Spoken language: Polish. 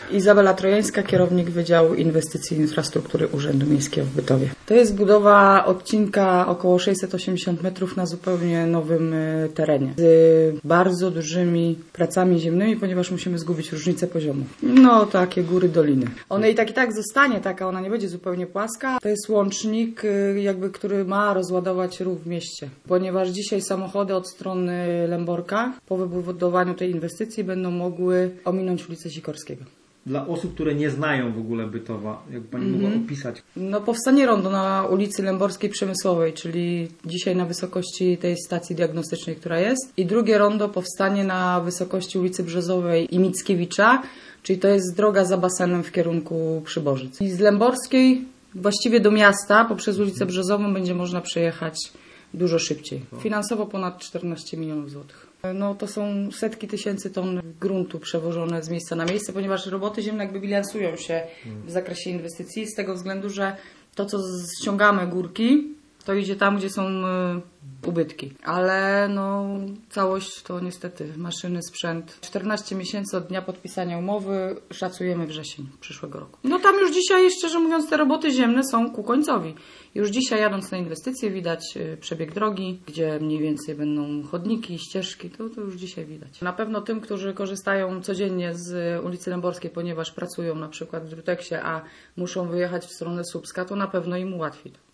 Izabela Trojańska, kierownik Wydziału Inwestycji i Infrastruktury Urzędu Miejskiego w Bytowie. To jest budowa odcinka około 680 metrów na zupełnie nowym terenie. Z bardzo dużymi pracami ziemnymi, ponieważ musimy zgubić różnicę poziomu. No, takie góry, doliny. Ona i tak zostanie taka, ona nie będzie zupełnie płaska. To jest łącznik, który ma rozładować ruch w mieście. Ponieważ dzisiaj samochody od strony Lęborka po wybudowaniu tej inwestycji będą mogły ominąć ulicę Sikorskiego. Dla osób, które nie znają w ogóle Bytowa, jakby Pani mogła opisać? No, powstanie rondo na ulicy Lęborskiej Przemysłowej, czyli dzisiaj na wysokości tej stacji diagnostycznej, która jest. I drugie rondo powstanie na wysokości ulicy Brzozowej i Mickiewicza, czyli to jest droga za basenem w kierunku Przyborzyc. I z Lęborskiej właściwie do miasta poprzez ulicę Brzozową będzie można przejechać dużo szybciej. Finansowo ponad 14 milionów złotych. No to są setki tysięcy ton gruntu przewożone z miejsca na miejsce, ponieważ roboty ziemne jakby bilansują się w zakresie inwestycji z tego względu, że to co ściągamy górki, to idzie tam, gdzie są ubytki. Ale no całość to niestety maszyny, sprzęt. 14 miesięcy od dnia podpisania umowy, szacujemy wrzesień przyszłego roku. No tam już dzisiaj, szczerze mówiąc, te roboty ziemne są ku końcowi. Już dzisiaj jadąc na inwestycje widać przebieg drogi, gdzie mniej więcej będą chodniki, ścieżki, to już dzisiaj widać. Na pewno tym, którzy korzystają codziennie z ulicy Lęborskiej, ponieważ pracują na przykład w Druteksie, a muszą wyjechać w stronę Słupska, to na pewno im ułatwi.